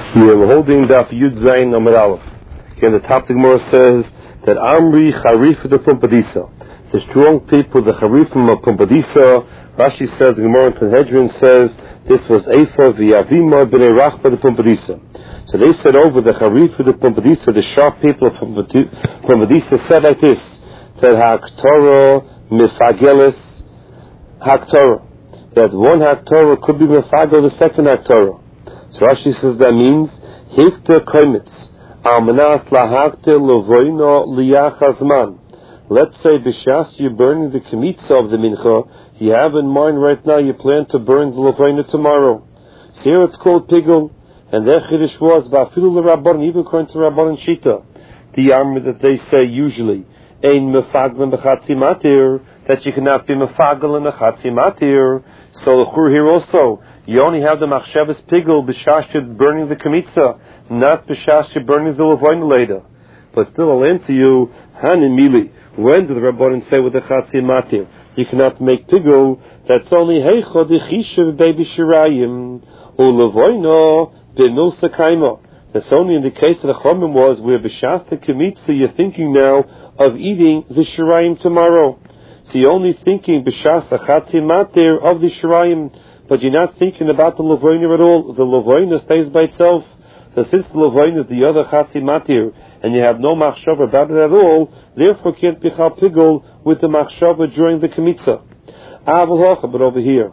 We are holding Daf Yud Zayin Amud Aleph. Again, the top of the Gemara says that Amri Charif de Pumpadisa. The strong people, the Charifim of Pumpadisa. Rashi says, the Gemara in Sanhedrin says, this was Ephah v'Yavima b'nei Rachba de Pumpadisa. So they said over the Charif de Pumpadisa, the sharp people of Pumpadisa said like this, said Haktorah Mifagelis Haktorah. That one Haktorah could be Mifagel, the second Haktorah. So Rashi says that means Hikta Koimitz Almanas Lahakte Lovoino Liyachazman. Let's say B'shas you're burning the Kemitza of the Mincha, you have in mind right now you plan to burn the Lovoino tomorrow. So here it's called Pigul, and their Chiddush was Ba'afilu L'Rabban, even according to Rabban and Shita, the armor that they say usually Ein Mefaglan B'chatzi Matir, that you cannot be Mefagel in the Chatzi Matir. So here also you only have the machshavas pigul b'shashid burning the kemitza, not b'shashid burning the levoin later. But still, I'll answer you, hanimili. When did the Rabbanan say with the chatzi matir you cannot make pigul? That's only heichod ichishav baby shirayim u levoino b'nul sakaima. That's only in the case of the chomim was where b'shashid kemitza you're thinking now of eating the shirayim tomorrow. So you're only thinking b'shashid chatzi matir of the shirayim. But you're not thinking about the Levoina at all. The Levoina stays by itself. So since the Levoina is the other Chatzi Matir, and you have no Machshava about it at all, therefore can't be Chal Pigul with the Machshava during the Kemitza. But over here,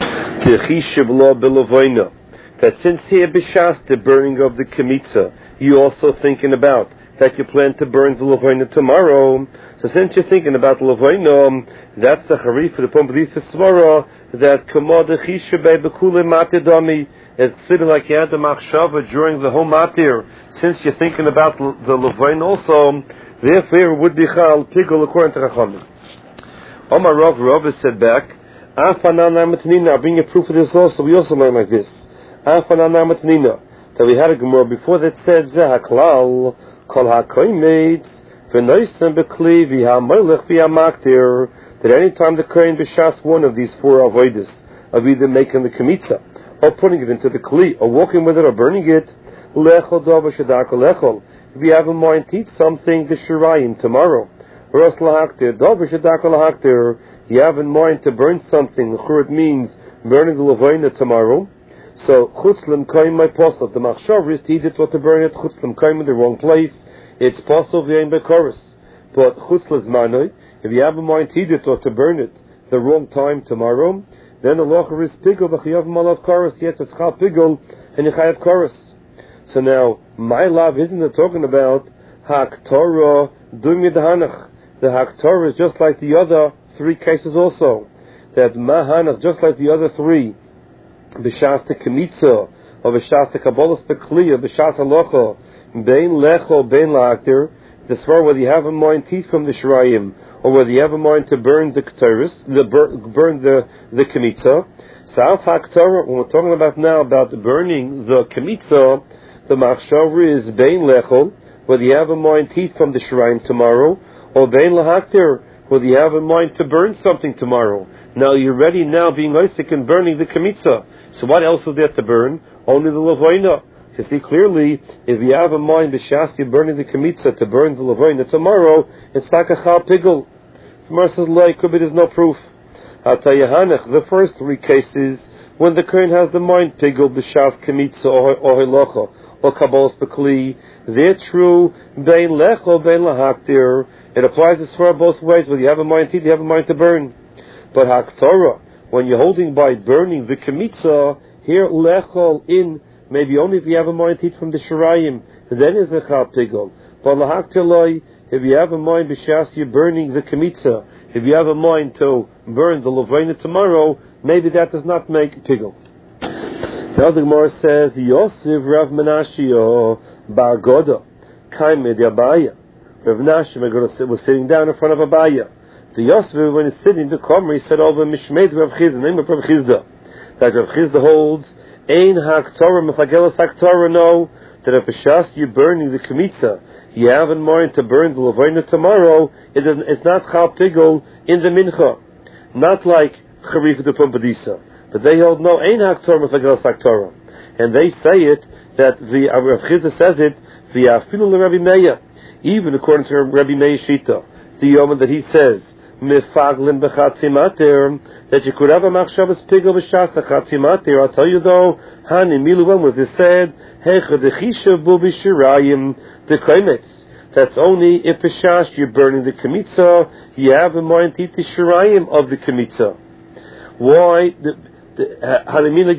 that since here B'shas, the burning of the Kemitza, you're also thinking about that you plan to burn the Levoina tomorrow. So since you're thinking about the Levoina, that's the Harif for the Pumbedisa Svara, that Kamod Chishabay Bekule Matidami, it's sitting like you had the Machshava during the whole Matir. Since you're thinking about the Levoina also, therefore it would be Chal Pigul according to Chachamim. Omar Rav said back, Afanan Amatnina, I'll bring you proof of this also. We also learn like this. Afanan Amatnina, that we had a Gemara before that said, Zahaklal, Kol HaKoimetz, V'noisem Bekli, V'hamelech V'hamaktir, that any time the Kohen b'shas one of these four avodas of either making the kemitza or putting it into the kli or walking with it or burning it, lechol dava shadaka lechol. If you have in mind to eat something the shirayim tomorrow, ros lahaktir dava shadaka lahaktir. You have in mind to burn something. It means burning the levoina tomorrow. So chutzlam kaim my posel. The machshav is to eat it or to burn it. Chutzlam kaim in the wrong place. It's posel v'yein bekoros. But chutzlas manoi. If you have in mind to eat it or to burn it the wrong time tomorrow, then the locher is pigul v'chayav malav chorus. Yes, it's chal pigul and you chayav chorus. So now, my love isn't it talking about haktorah dumid hanach. The haktorah is just like the other three cases also. That mahanach, just like the other three, b'shas te kemitza, or b'shas te kabbalas bekliya, b'shas halacha, bein lecho, bein la'aktir, the svara whether you have in mind teeth from the shirayim, or whether you have in mind to burn the ketores, burn the kemitza. So al haktorah, when we're talking about now about burning the kemitza, the machshavri is bein lechol, whether you have in mind teeth from the shirayim tomorrow, or bein lahaktir, whether you have in mind to burn something tomorrow. Now you're ready now being oisik and burning the kemitza. So what else is there to burn? Only the levoina. You see clearly, if you have in mind the shasti burning the kemitza to burn the levoina tomorrow, it's like a chal pigul. Gemara says, like, there's no proof. Atayahanach, the first three cases, when the Kohen has the mind pigul, b'shas kemitza, or hilocha, or kabbalas bekli, they're true, bein lecho, bein lahaktir. It applies to swear both ways, whether you have a mind to eat, you have a mind to burn. But haktorah, when you're holding by burning the kemitza, here lechol in, maybe only if you have a mind to eat from the shirayim, then is a chal pigul. But lahaktir, if you have a mind b'shas you're burning the kemitza, if you have a mind to burn the levoina tomorrow, maybe that does not make pigul. Now the Gemara says, Yosef Rav Menashe Bar Goda Kaimed Abaya. Rav Menashe was sitting down in front of Abaya. The Yosef, when he's sitting, the Komer, he said over Mishmeid Rav Chizda, name of Rav Chizda, that Rav Chizda holds Ein HaKtorah Mefagelas HaKtorah, no, that if b'shas you're burning the kemitza, you have in mind to burn the levoina tomorrow, it's not chal pigul in the mincha, not like Charif de Pumbedisa. But they hold no, Ein HaKtorah Mefagelas HaKtorah. and they say it that the Rav Chizda says it v'afilu l'Rabbi Meir, even according to Rabbi Meir Shita, the Yom that he says mifaglin b'chatzi mater, that you could have a machshavas pigel b'shas chatzi mater. I'll tell you though, hani milu, when was this said? Hecha dechishav bu b'shirayim dekaimetz. That's only if b'shas you're burning the kmitza, you have in mind to eat the shirayim of the kmitza. Why? Hanimili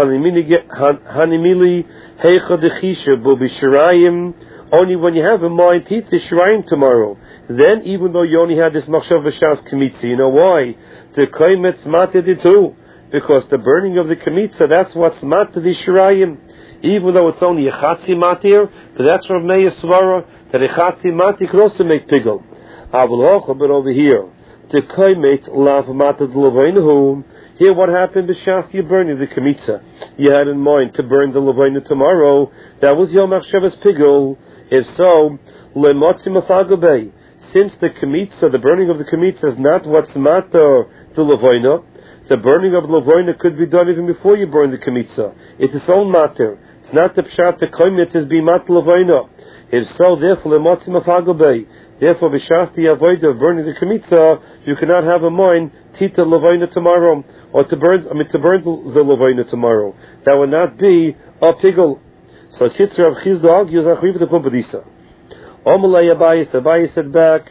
hecha dechishav bu b'shirayim. Only when you have in mind to eat the shirayim tomorrow. Then, even though you only had this machshav b'shas kmitza, you know why? The kaimetz matid too, because the burning of the kmitza, that's what's matid the shirayim. Even though it's only a chatzi matir, but that's from Meir Svara that a chatzi matir could also make pigel. But over here, the kaimetz lav matid levainahu. Here, what happened? B'shas you're burning the kmitza. You had in mind to burn the levaina tomorrow. That was your machshavas pigel. If so, lemotzi mafagabei. Since the kmitza, the burning of the kmitza is not what's matter the levaina, the burning of the levaina could be done even before you burn the kmitza. It's its own matter. It's not the pshat the kaimetz is be mat levaina. If so, therefore lemotzi mafagabei. Therefore, b'shas the avodah of burning the kmitza, you cannot have a mind tita levaina tomorrow, or to burn the levaina tomorrow. That would not be a pigel. So Kitzur Rav Chizda argues achriv the pumpadisa. Omalei Abaye said back,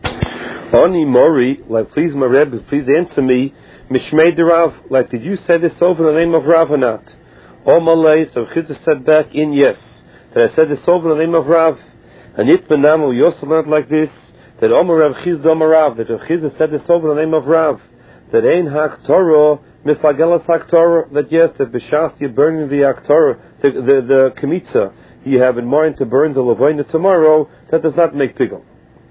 Oni Mori, like please my Rebbe, please answer me, Mishmei de Rav, like did you say this over the name of Rav or not? Omalei, so Chizda said back in yes, that I said this over the name of Rav. And it benam we also learned like this, that Omar Rav Chizda Omar Rav, that Rav Chizda said this over the name of Rav, that ein hak Torah mifagelas hak Torah, that yes, that b'shas you're burning the hak Torah, the kmitza, you have in mind to burn the levaina tomorrow, that does not make pigel.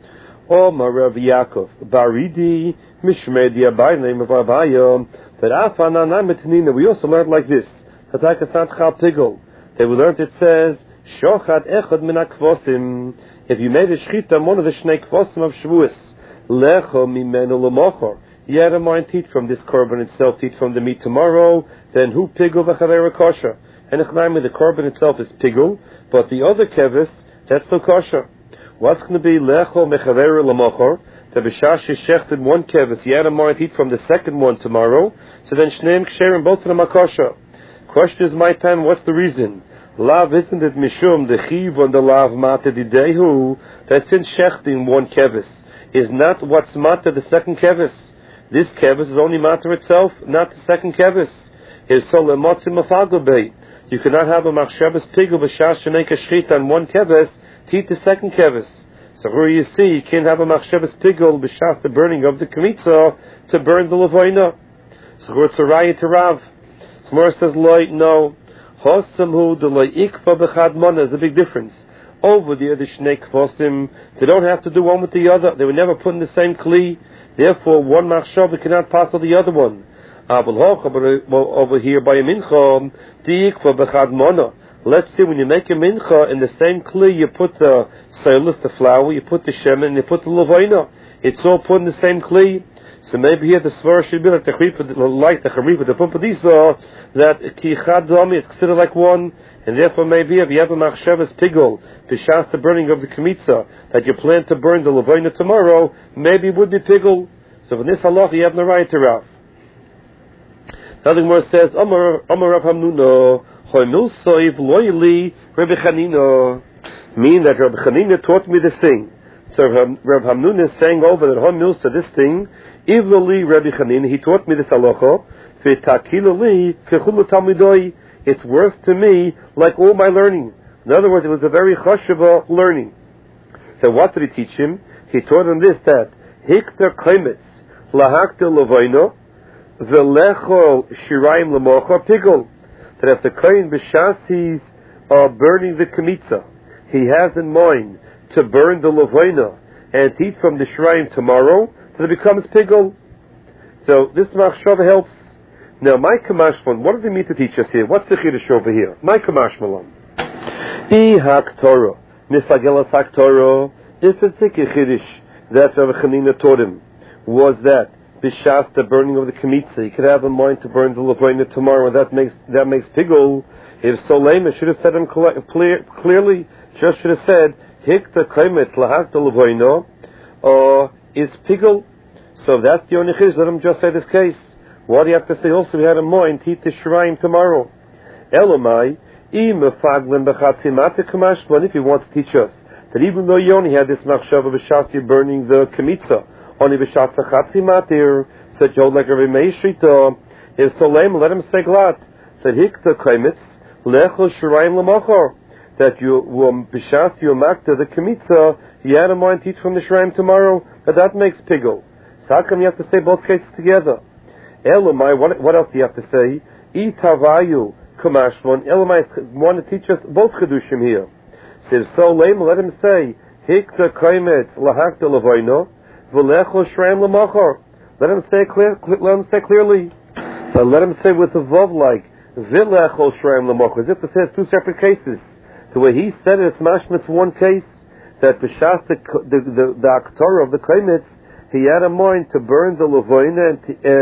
Omar Rav Yaakov Baridi Mishmei the Abai, name of Abayah, that Afana Nametanina, we also learned like this, that I can not chal pigel. That we learned it says, Shochat echad min hakvosim. If you made a shchita on one of the shnei kvosim of Shavuos, lecho mimenu lemochor. You had a mind to eat from this korban itself, to eat from the meat tomorrow. Then who pigul v'chavera kosher? And the korban itself is pigul, but the other kevis that's still kosher. What's going to be lecho mechavera lemochor? The b'shash shechted one kevis. You had a mind to eat from the second one tomorrow. So then shneim ksherim, both of them are kosher. Question is my time. What's the reason? Lav, isn't it mishum the chiv on the lav mata didehu, that since shechting one kevis is not what's mata the second kevis. This kevis is only mata itself, not the second kevis. Is so lemotzi mafagobei. You cannot have a machshavas pigul b'shas shenei kashchita on one kevis to eat the second kevis. So here you see, you can't have a machshavas pigul b'shas the burning of the kmitza to burn the levaina. So here it's a raya to Rav. Smor says loy, no. Hosamhu the loy ikva b'chad mana is a big difference. Over there, the shnei kvosim, they don't have to do one with the other. They were never put in the same kli. Therefore, one machshava cannot pass on the other one. Over here by a mincha, the ikva b'chad mana. Let's see, when you make a mincha in the same kli, you put the seilus, the flour, you put the shemen, and you put the levaina. It's all put in the same kli. So maybe here the svara should be like the charifa, the pumpadisa, that ki chad dami is considered like one, and therefore maybe if you have a machshavas pigul, b'shas the burning of the kmitza, that you plan to burn the levaina tomorrow, maybe it would be pigul. So in this halacha you have no right to Rav. Nothing more says, Amar Rav Hamnuna, hoymil soiv loyli Rabbi Chanina, mean that Rabbi Chanina taught me this thing. So Rav Hamnuna is saying over that Hamnuna said this thing, Ivlali Rabbi Chanina, he taught me this halacha, V'takilali kechulu talmidoi, it's worth to me like all my learning. In other words, it was a very chashuva learning. So what did he teach him? He taught him this, that Hikter kaimetz lahakter levaino v'lechol shirayim lemocha pigol, that if the kohen b'shas he's burning the kmitza, he has in mind to burn the levaina and to eat from the shrine tomorrow, that it becomes pigul. So this machshava helps. Now, my kamashmalon, what does he mean to teach us here? What's the chiddush over here? My kamashmalon. Hak Torah, mifagelas hak Torah. This particular chiddush that Rav Chanina taught him was that b'shas the burning of the kmitza, you could have in mind to burn the levaina tomorrow, and that makes pigul. If so lame, it should have said him clearly. Just should have said hikta kaimet lahakta levoino, or is pigel. So if that's the only chiddush, let him just say this case. What do you have to say also? We had a moin teach the shrine tomorrow. Elamai imefaglim bechatzimat kamashman. If he wants to teach us that even though you only had this machshava b'shas you're burning the kemitza, only b'shas chatzimatir, said you hold like a remeishita. If so lame, let him say glad. Said hikta kaimetz lechol shrine lamachor. That you b'shas you makta the kemitza, you had a moin teach from the shrine tomorrow. That makes pigel. So how come you have to say both cases together? Elamai, what else do you have to say? Itavayu kamashvon. Elamai want to teach us both chedushim here. Says so lame. Let him say hikta kaimetz lahakta levoino v'lecho shreim lemachor. Let him say clearly. But let him say with a vav like v'lecho shreim lemachor, as if it says two separate cases. The way he said it, it's mashmitz one case that b'shas the aktorah of the kaimetz, he had a mind to burn the levoina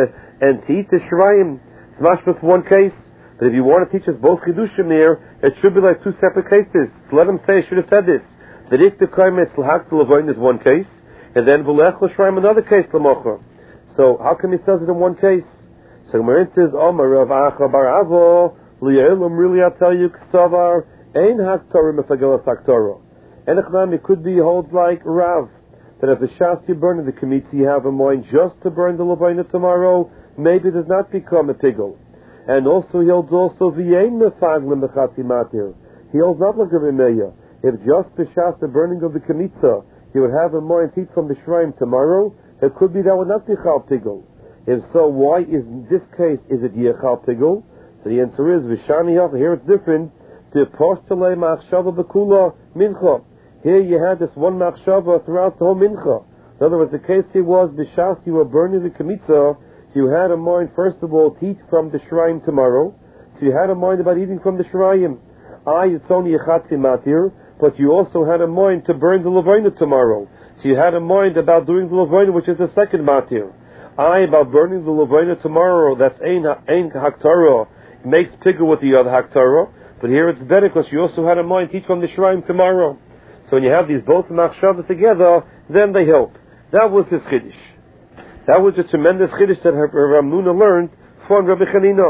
and to eat the shirayim. It's mashmas one case. But if you want to teach us both chidushim here, it should be like two separate cases. So let him say, I should have said this. That if the kaimetz lahak the levoina is one case, and then v'lech l'shirayim another case l'mocha. So how come he says it in one case? So Gemara says, Omar Rav Acha bar Avo li'elam really I tell you k'savar ein haktorah mefagelas haktorah. And it could be holds like Rav. That if the shas you burn in the kemitza, you have a mind just to burn the levaina tomorrow, maybe it does not become a pigel. And also he holds also v'yein mefaglim b'chatzi matir. He holds not like a remeya. If just the shas the burning of the kemitza, he would have a mind teach from the shrine tomorrow, it could be that would not be chal pigel. If so, why is in this case is it yechal pigel? So the answer is v'shani hach. Here it's different. To postulei machshava b'kula mincha. Here you had this one machshava throughout the whole mincha. In other words, the case here was b'shas you were burning the kemitza. You had a mind first of all to eat from the shrine tomorrow. So you had a mind about eating from the shrine. It's only a chatzi matir, but you also had a mind to burn the levaina tomorrow. So you had a mind about doing the levaina, which is the second matir. About burning the levaina tomorrow. That's ein haktara. Makes pigul with the other haktara. But here it's better because you also had a mind to eat from the shrine tomorrow. So when you have these both machshavas together, then they help. That was his chiddush. That was a tremendous chiddush that Rav Nuna learned from Rabbi Chanina.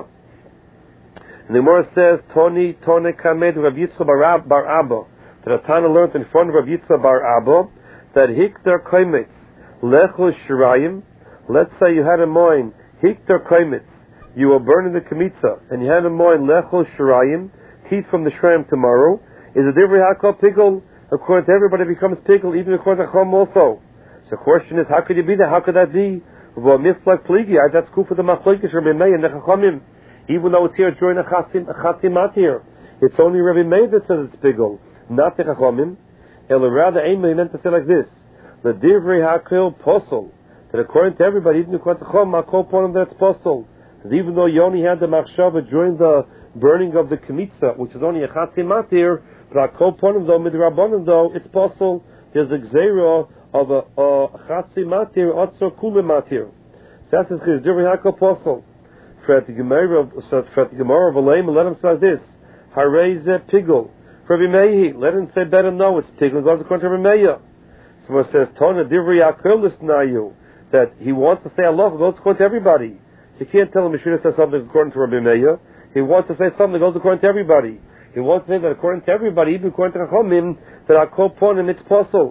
And the Gemara says, Tone kamed Rav Yitzchak bar Abba. That Atana learned in front of Rav Yitzchak bar Abba that hiktar kaimetz lecho shirayim. Let's say you had a mind hiktar kaimetz. You were burning the kemitza, and you had a mind lecho shirayim. Heat from the shrine tomorrow. Is a divrei hakol pigul? According to everybody, it becomes pigul, even according to Chum also. So the question is, how could you be that? How could that be? Well, miflag pligi, that's cool for the machlokes Rabbi Meir and the Chachamim. Even though it's here during a chatimat here, it's only Rabbi Meir that says it's pigul, not the Chachamim. Ela rather, Aimah, he meant to say like this: the divrei hakol posel. That according to everybody, even according to Chum, makol point that's posel. Even though you only had the machshava during the burning of the kemitza, which is only a chatimat here. But Akol Ponim though, Midrabanim though, it's possible. There's a gzeira of a chatzi matir, otzer kule matir. So that's his divrei hakol posel. For the Gemara of Aleim, let him say this: Harei ze pigul. For Rabbi Meir, let him say better. No, it's pigul. It goes according to Rabbi Meir. So it says Tona divrei hakol lisnayu, that he wants to say Allah. It goes according to everybody. You can't tell him he should have said something according to Rabbi Meir. He wants to say something that goes according to everybody. He wants to say that according to everybody, even according to Chachamim, that Akol Ponim it's possible.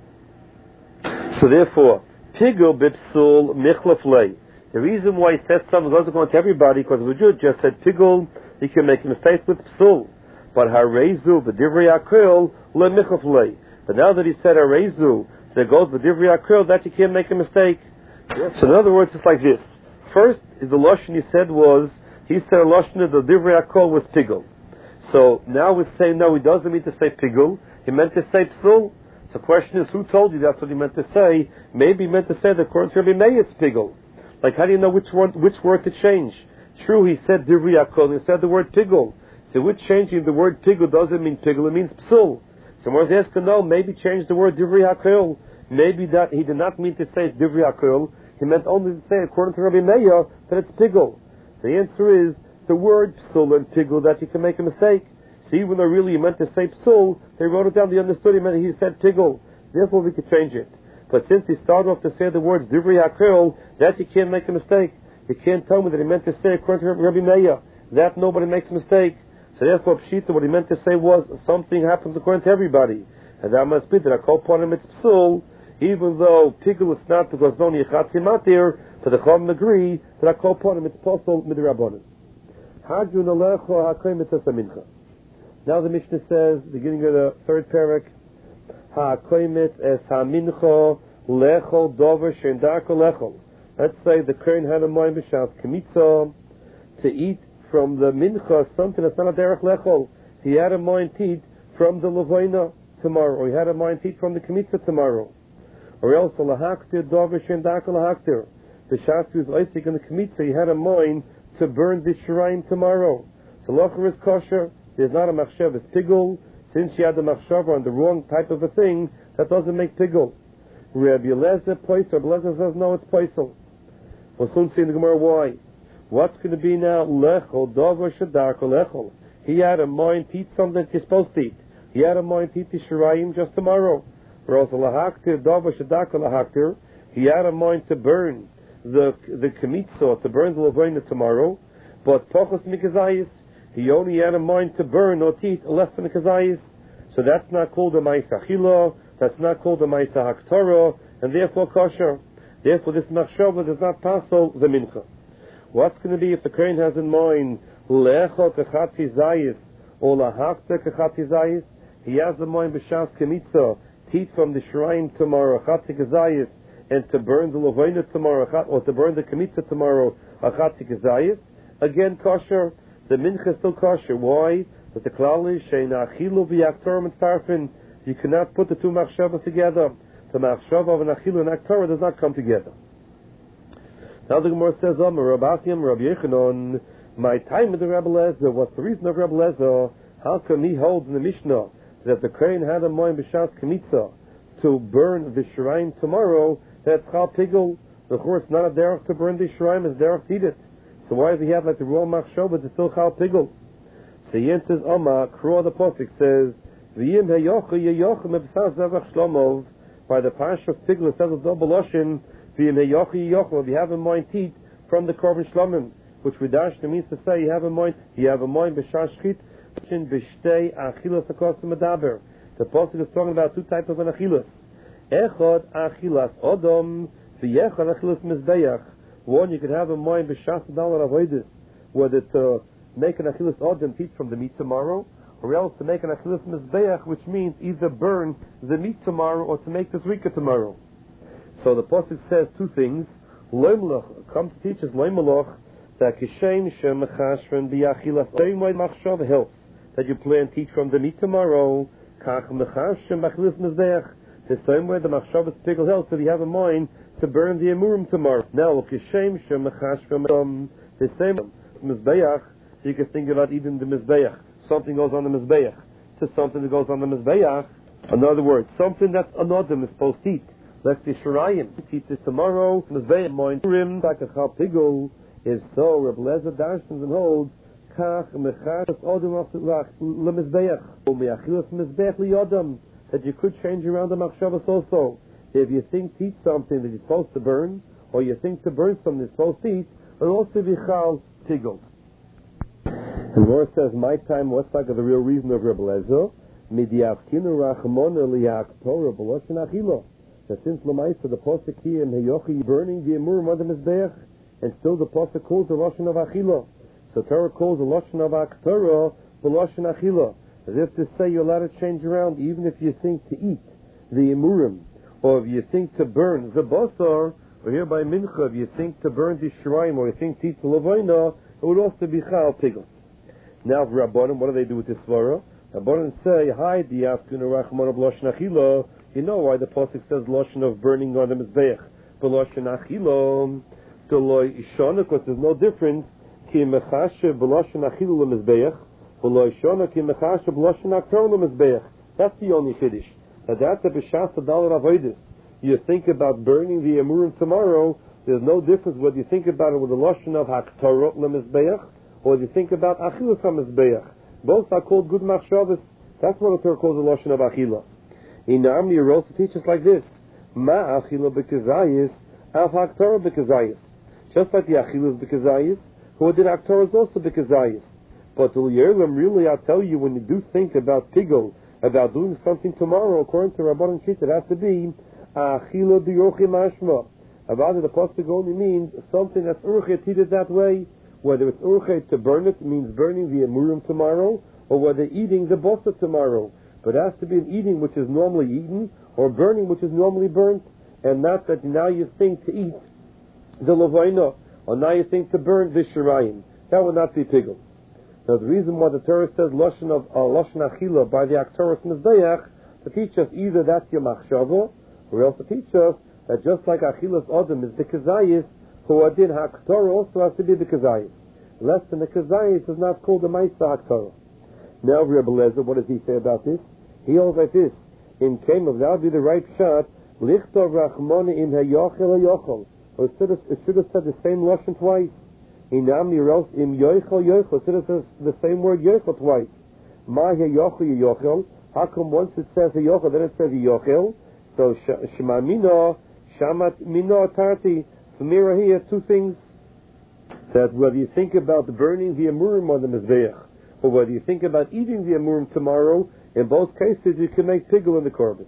So therefore, Pigul bipsul michlaflei. The reason why he said something that goes according to everybody, because the Jew just said Pigul, he can make a mistake with psul. But Harezu b'divrei Akol le michlaflei. But now that he said Harezu, that goes b'divrei Akol, that you can't make a mistake. Yes. So in other words, it's like this. First, the lashon he said was, he said a lashon that the divrei Akol was Pigul. So now we're saying, no, he doesn't mean to say pigul. He meant to say psul. So the question is, who told you that's what he meant to say? Maybe he meant to say that according to Rabbi Meir it's pigul. Like, how do you know which word to change? True, he said divrei hakol, he said the word pigul. So with changing the word pigul doesn't mean pigul, it means psul. So Moses asked, no, maybe change the word divrei hakol. Maybe that he did not mean to say divrei hakol. He meant only to say, according to Rabbi Meir, that it's pigul. The answer is, the word psul and pigul that you can make a mistake. So even though really you meant to say psul, they wrote it down, they understood he said pigul. Therefore we could change it. But since he started off to say the words divrei hakel, that you can't make a mistake. You can't tell me that he meant to say according to Rabbi Meir. That nobody makes a mistake. So therefore Pshita, what he meant to say was something happens according to everybody. And that must be that I call upon him it's psul, even though pigul it's not because it's only a chatzi matir, but the Chachamim agree that I call upon him it's possible midrabanan. Hagyu nalecho hakoy mitzvah mincha. Now the Mishnah says, beginning of the third parak, ha'akoymet es ha'mincha lechol dover she'endarko lechol. Let's say the Kohen had a mind b'shas kmitza to eat from the mincha something that's not a derech lechol. He had a mind to eat from the levoina tomorrow, or he had a mind to eat from the kmitza tomorrow. Or else lahaktir dover she'endarko lahaktir. The shas was oisik in the kmitza, he had a mind to burn the shrine tomorrow. So locher is kosher. There's not a machshav, it's pigul. Since she had the machshav on the wrong type of a thing, that doesn't make pigul. Rabbi Eliezer poisel. Rabbi Eliezer says no, it's poisel. We'll soon see in the Gemara why. What's going to be now? Lechol dover shadarko lechol. He had a mind to eat something that you're supposed to eat. He had a mind to eat the shirayim just tomorrow. Whereas lahaktir dover shadarko lahaktir, he had a mind to burn the kmitza, to burn the levoina tomorrow. But pochos mikazayis, he only had a mind to burn or to eat less than a kazayis. So that's not called a ma'isa achila, that's not called a ma'isa haktorah, and therefore kosher. Therefore this machshava does not passel the mincha. What's going to be if the Kohen has in mind lecho kachatzi zayis or lahakta kachatzi zayis? He has in mind b'shas kemitza, to eat from the shrine tomorrow, chatzi kazayis, and to burn the levoina tomorrow, or to burn the kemitza tomorrow, chatzi kazayis. Again kosher. The mincha is still kosher. Why? But the klal is she'ena achilu v'yaktorim and tarfin. You cannot put the two machshavas together. The machshava of an achilu and aktorah does not come together. Now the Gemara says, Rabbi Achim, Rabbi Yechanon, my time with the Rabbi Lezer. What's the reason of Rabbi Lezer? How come he holds in the Mishnah that the Kohen had a moin b'shas kmitza to burn the shrine tomorrow? That's chal pigul. Of course, not a derech to burn the shrine, it's derech to eat it. So why does he have like the raw machshava, but it's still chal pigul? So he answers, Kro the Posik says, V'yim heyochu yeyochu mebsas zevach shlomov. By the parsha of pigul, it says a double loshin, V'yim heyochu yeyochu, if you have a mind to eat from the korban shlomim, which Vidashna means to say you have a mind b'shas shchit, b'shtei achilas akosim medaber. The Posik is talking about two types of an achilas. Echad achilas odom, v'yechad achilas mizbeach. One, you could have a mind b'shas dollar avoidus, whether to make an achilas odom teach from the meat tomorrow, or else to make an achilas mizbeach, which means either burn the meat tomorrow or to make the zrika tomorrow. So the pasuk says two things. Loy malach comes to teach us loy malach that kishem shem mechashven b'achilas. Same way machshava helps that you plan to teach from the meat tomorrow. Kach mechashven b'achilas mizbeach. The same way the machshava's pigul helps that you have a mind to burn the emurim tomorrow. Now, kishem shem mechashven the same mizbeach. You can think about even the mizbeach. Something goes on the mizbeach to something that goes on the mizbeach. In other words, something that another is supposed to eat. Let's say shirayim. Eat this tomorrow. Mizbeach mind rim. Takachal pigul is so. Reb Lezer darshans and holds kach mechashas odom lemizbeach u'meachilas mizbeach liyodam. That you could change around the machshavas also. If you think to eat something that you're supposed to burn, or you think to burn something you're supposed to eat, it'll also be chal pigul. And Mor says, my time, what's like the real reason of Rebbe Lezer? Midiavkinu rachmona liyaktorah b'loshen achilo. That since Lamaisa, the posuk here in Heyochi, burning the emurim on the mizbeach, and still the posuk calls the loshen of achilo. So Torah calls the loshen of aktorah b'loshen achilo. As if to say you're allowed to change around, even if you think to eat the emurim, or if you think to burn the basar, or here by mincha, if you think to burn the shrine, or you think to eat the levaina, it would also be chal pigul. Now, for Rabbanim, what do they do with this svara? Rabbanim say, hi, diafkinu rachmana b'loshen achila. You know why the pasuk says loshen of burning on the mizbeach, b'loshen achila, to lo ishana, because there's no difference, ki mechashe b'loshen achila l'mizbeach, that's the only chiddush. Now that's a b'shas adal avodas. You think about burning the emurim tomorrow. There's no difference whether you think about it with the lashon of haktorah lemizbeach or do you think about Achilas HaMizbeach? Both are called good machshavas. That's what the Torah calls the Lashon of Achila. In Amni Yeros, it teaches like this: Ma Achila B'Kezayis, Av HaKtorah B'Kezayis. Just like the Achilas B'Kezayis, who did Aktorah is also B'Kezayis. But Yerlim, really, I'll tell you, when you do think about Tigel, about doing something tomorrow, according to Rabban and Shit, it has to be Achila B'Yochim Mashma. About it, the pasuk only means something that's urchet heated that way. Whether it's urchet to burn it means burning the emurim tomorrow, or whether eating the bosa tomorrow. But it has to be an eating which is normally eaten, or burning which is normally burnt, and not that now you think to eat the levaina, or now you think to burn the shirayim. That would not be pigul. Now the reason why the Torah says Lashon Achila by the Aktoros Mizbeach, to teach us either that's your machshava, or else to teach us that just like Achilas Adam is the Kezayis, who adin HaKtorah also has to be the Kezayis. Less than the Kezayis is not called the Maisa HaKtorah. Now Rebbe Lezer, what does he say about this? He holds like this: in Kemov, that would be the right shot, Lichtov Rachmona im Hayochel Hayochel. Or it should have said the same Lashon twice. In Am Yeros im Yochel Yochel, it should have said the same word Yochel twice. Ma Hayochel Yochel. How come once it says Hayochel, then it says Yochel? So Shema Mino, Shamat Mino Tarti. For Mira here, two things. That whether you think about burning the Amurim on the Mizbeach, or whether you think about eating the Amurim tomorrow, in both cases you can make Tigul in the Korban.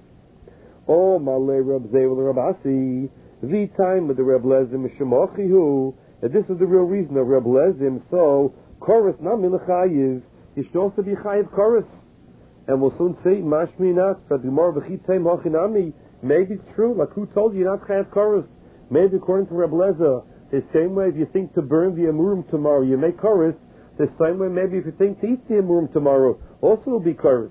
Oh, Malay Reb Zevel Reb Asi, the time of the Reb Lezim Shemochihu, and this is the real reason of Reb Lezim, so, Chorus Nami L'chayiv, you should also be Chayiv Chorus. And we'll soon see, Mashmi Nat, that the more B'chitem Hochinami, maybe it's true, like who told you you're not Chayiv Chorus? Maybe according to Reb Lezer, the same way if you think to burn the Amurim tomorrow, you make chorus. The same way maybe if you think to eat the Amurim tomorrow, also will be chorus.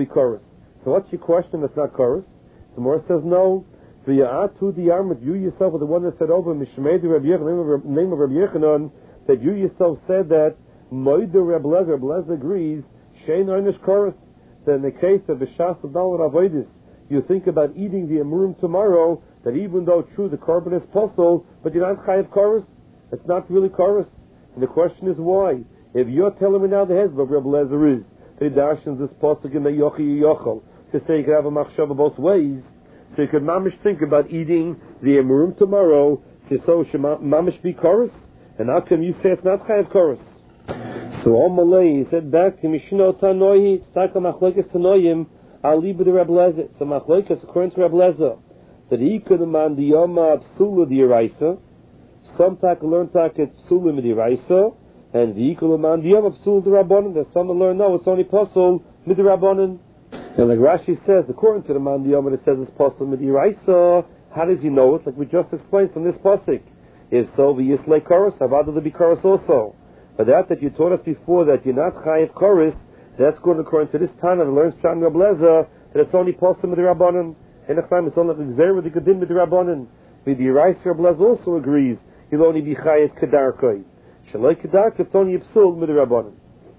So what's your question that's not chorus? The Gemara says no. V'ya'atu the Yarmut, you yourself are the one that said over Mishmei Reb Yechanan, name of Reb Yechanan, that you yourself said that Moed Reb Lezer agrees, Shein Einish chorus. That in the case of the Shas of Dalad Avoidis, you think about eating the Amurim tomorrow, that even though true the korban is possible, but you're not chayav chorus, it's not really chorus. And the question is why? If you're telling me now the hezbollah of Reb Lezer is that he darshans this pasuk in the yochi yochel to say you could have a machshava both ways, so you could mamish think about eating the emurim tomorrow, so mamish be chorus, and how come you say it's not chayav chorus? So on Malay he said back to Mishnah Tanohi Tzaka Machlekes Tanoyim Al Liba the Reb Lezer. So Machlekes according to Reb Lezer, that he could demand the Yoma of Psula the Eraisa, some tak learn tak it's Psula the Eraisa, and he could demand the Yoma of Psula the Rabbanan. There's some that learn no, it's only possible with the Rabbanan. And like Rashi says, according to the man the Yoma that says it's possible with the Eraisa, how does he know it? Like we just explained from this pasuk. If so, the Yislay Chorus, I'd rather there be Chorus also. But that you taught us before that you're not Chayiv Chorus, that's good according to this Tana that learns Pshat Reb Lezer, that it's only possible with the Rabbanan. And next time it's only like Zera the Gedim with the Rabbanan. With the Yerais Reb Lezer also agrees he'll only be Chayiv Kedarkoi. Shaloi Kedarkoi, it's only Yipsul with the Rabbanan.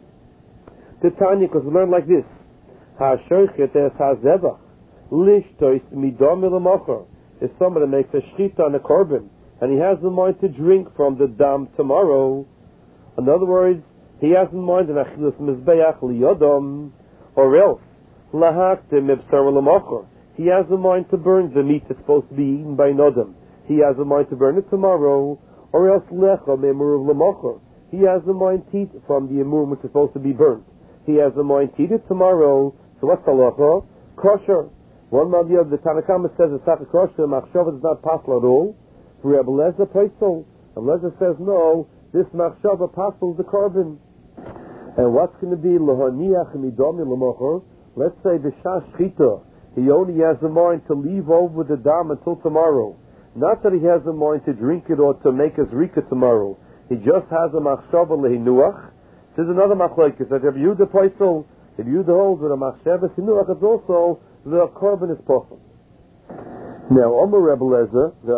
The Tanya, because we learn like this: HaShoichet es HaZevach Lishtois Midom Ilamocher. If somebody makes a shchita on a korban and he has in mind to drink from the dam tomorrow, in other words, he has in mind an Achilas Mizbeach Liyodom, or else Lahaktim Ibsar Ilamocher. He has in mind to burn the meat that's supposed to be eaten by Nodam. He has in mind to burn it tomorrow, or else Lecha Memur of Lamocher. He has in mind to eat from the Emur which is supposed to be burnt. He has in mind to eat it tomorrow. So what's the Lecha? Kosher. One man the Tanakama says it's not a kosher, Machshava is not possible at all. For Rebbe Lezer Paisel, Rebbe Lezer says no, this Machshava passes the korban. And what's going to be Lohaniach Midomi Lamocher? Let's say the Shas Shchita. He only has in mind to leave over the dam until tomorrow. Not that he has in mind to drink it or to make a zrika tomorrow. He just has a machshava lehinuach. This is another machlokes that if you the poisel, if you the holds with a machshava lehinuach, it's also the korban is possible. Now, Omer Rebbe Lezer, the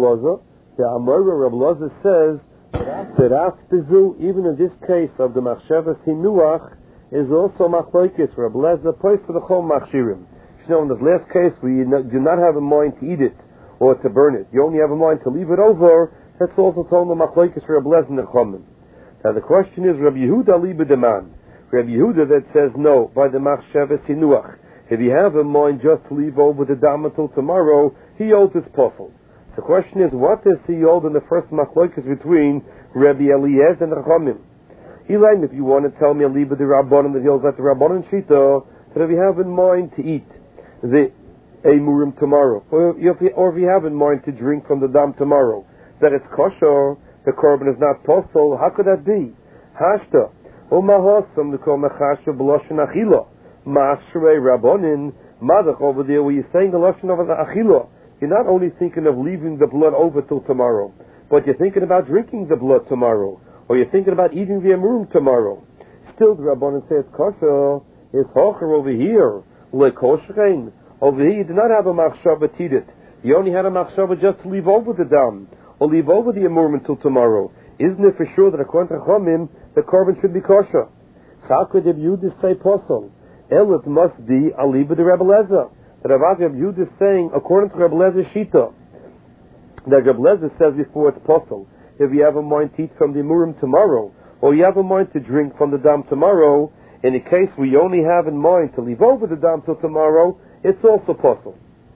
Amora Rebbe Lezer says that after zu, even in this case of the machshava lehinuach, is also machlokes. Rebbe Lezer poisel the chol machshirim. You know, in this last case, we do not have a mind to eat it or to burn it. You only have a mind to leave it over. That's also told the machlokes for Reb Lezer and Chachamim. Now the question is, Rabbi Yehuda liba deman. Rabbi Yehuda that says no, by the machshavas hinuach. If you have in mind just to leave over the dam until tomorrow, he holds his puzzle. The question is, what does he hold in the first machlokes between Rabbi Eliezer and Chachamim? Elaine, if you want to tell me a liba de Rabbanim that he holds at the Rabbanim Shita, that if you have in mind to eat the Emurim tomorrow, or if you have in mind to drink from the dam tomorrow, that it's kosher, the korban is not postal, how could that be? Hashta, umahosam l'kol mechasha b'loshen achila, ma'ashrei rabbonin, madach over there where you're saying the loshen over the achila. You're not only thinking of leaving the blood over till tomorrow, but you're thinking about drinking the blood tomorrow, or you're thinking about eating the emurim tomorrow. Still, the rabbonin say it's kosher. It's hocher over here, lekoshein. Over here, you did not have a machshava tidit. You only had a machshava just to leave over the dam, or leave over the emurim until tomorrow. Isn't it for sure that according to Chachamim, the korban should be kosher? How could Rabbi Yehuda say posel? It must be aliba de Rabbi Eliezer. That Rabbi Yehuda is saying, according to Rabbi Eliezer Shita, that Rabbi Eliezer says before it's posel. If you have a mind to eat from the emurim tomorrow, or you have a mind to drink from the dam tomorrow, in a case we only have in mind to leave over the dam till tomorrow, it's also possible.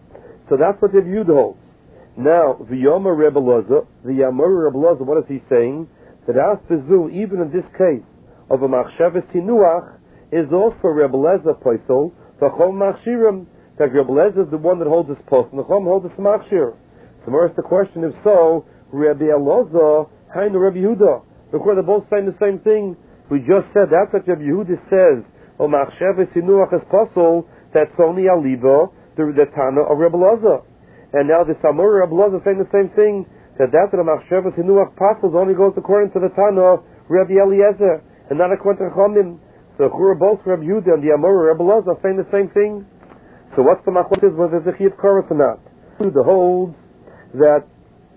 So that's what Rabbi Yehuda holds. Now, V'yomer Rebbe Eliezer, the Yamor Rebbe Eliezer, what is he saying? That Aspezu, even in this case of a Machshavas Tinuach, is also Rebbe Eliezer Paisol, V'chom Machshirim, that Rebbe Eliezer is the one that holds this post, and the Chom holds this Machshir. So more is the question, if so, Rebbe Eliezer, Hainu Rebbe Yehuda. Because they're both saying the same thing. We just said that's what Rabbi Yehuda says. O machshavas tinuach is possible. That's only aliba, the Tana of Rebbe Eliezer. And now the Samur Rebbe Eliezer saying the same thing. That the machshavas tinuach possible only goes according to the Tana of Rabbi Eliezer, and not according to Chachamim. So who are both Rabbi Yehuda and the Amor Rebbe Eliezer saying the same thing? So what's the machlokes whether there's a chiyuv korban or not? Yehuda holds that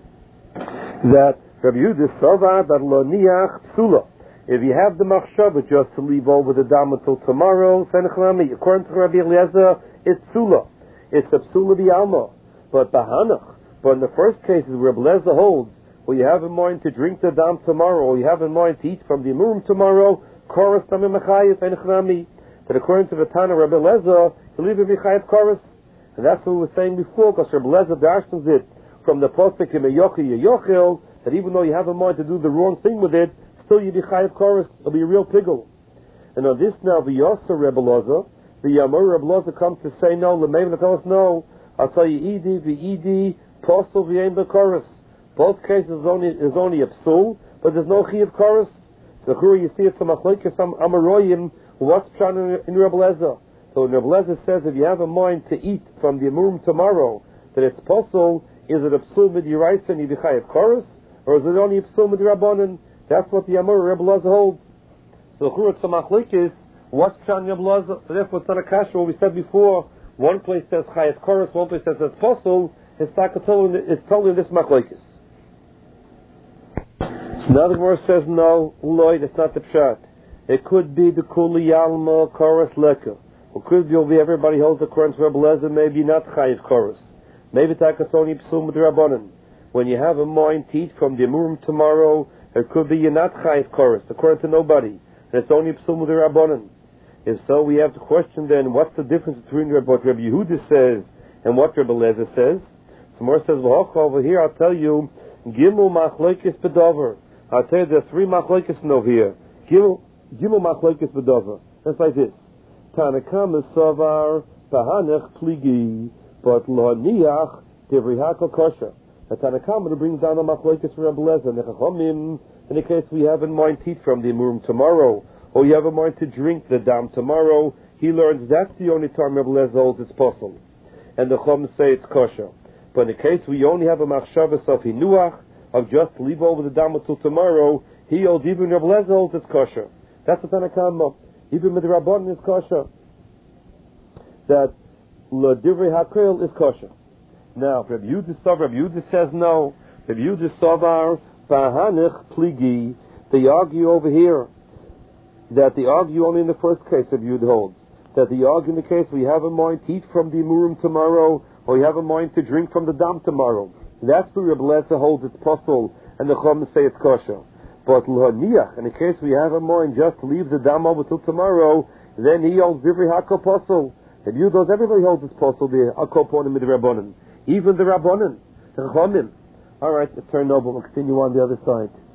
Rabbi Yehuda savar that lo niach psula. If you have the machshava just to leave over the dam until tomorrow, according to Rabbi Eliezer, it's psula. It's a psula b'alma. But b'hanach. But in the first cases where Rabbi Eliezer holds, where you have in mind to drink the dam tomorrow, or you have in mind to eat from the emurim tomorrow, chorus tamim mechayif enechnami. That according to the Tana Rabbi Eliezer, you leave it mechayif chorus. And that's what we were saying before, because Rabbi Eliezer darshans it from the posuk in Yochil, that even though you have in mind to do the wrong thing with it, still you be chayiv chorus, it'll be a real pigel. And on this now, the Yosser Rebbe Eliezer, the Yamor Rebbe Eliezer comes to say no, L'meiv and tell us no. I'll tell you, V'idi, Posel V'yem B'chorus. Both cases is only a psul, but there's no chayiv chorus. So here you see it's a machlokes Amaroyim, what's pshan in Rebbe Eliezer. So when Rebbe Eliezer says if you have in mind to eat from the emurim tomorrow, that it's posel, is it a psul midiraisa and you be chayiv chorus, or is it only a psul midirabbanan? That's what the Amor Rebbe Eliezer holds. So Churut Samachlikis, what's Pshan Rebbe Eliezer? So therefore it's not a kasha, what we said before. One place says Chayat Chorus, one place says Posel. It's totally in this Machlokes. So now the Gemara says no, Lloyd, it's not the Pshat. It could be the Kuli Yalma Chorus Leka. It could be everybody holds the Quran to Rebbe Eliezer, maybe not Chayat Chorus. Maybe Takasoni Psum Rabbanan. When you have a mind to eat from the emurim tomorrow, it could be you're not chayiv chorus, according to nobody, and it's only psum with the rabbanon. If so, we have to question then, what's the difference between what Rabbi Yehuda says and what Rabbi Eliezer says? So more says, over here, I'll tell you, Gimel machlokes bedover. I'll tell you there are three machlokes over here. Gimel machlokes bedover. That's like this. Tanakam is savar, pahanech pligi, but lo niach, divrei hakol kosher. The Tanakama brings down the machlokes from Rebbe Eliezer and the Chachamim. In the case we have in mind to eat from the emurim tomorrow, or you have in mind to drink the dam tomorrow, he learns that's the only time Rebbe Eliezer holds it's possible, and the Chachamim say it's kosher. But in the case we only have a machshavas of hinuach, of just leave over the dam until tomorrow, he holds even Rebbe Eliezer holds it's kosher. That's the Tanakama. Even with the Rabbanan is kosher. That le divrei hakel is kosher. Now, Rabbi Yehuda says no. Rabbi Yehuda savar pahanich pligi. They argue over here that they argue only in the first case. Rabbi Yehuda holds that they argue in the case we have in mind to eat from the emurim tomorrow, or you have in mind to drink from the dam tomorrow. That's where Rabbi Eliezer holds it's possible, and the Chachamim say it's kosher. But l'haniach, in the case we have a mind just to leave the dam over till tomorrow, then he holds Divrei Hakol Posel. If you does, everybody holds this Posel, the Hakol Ponim with the Rabbanim. Even the Rabbanim, the Chachamim. Alright, let's turn over, we'll continue on the other side.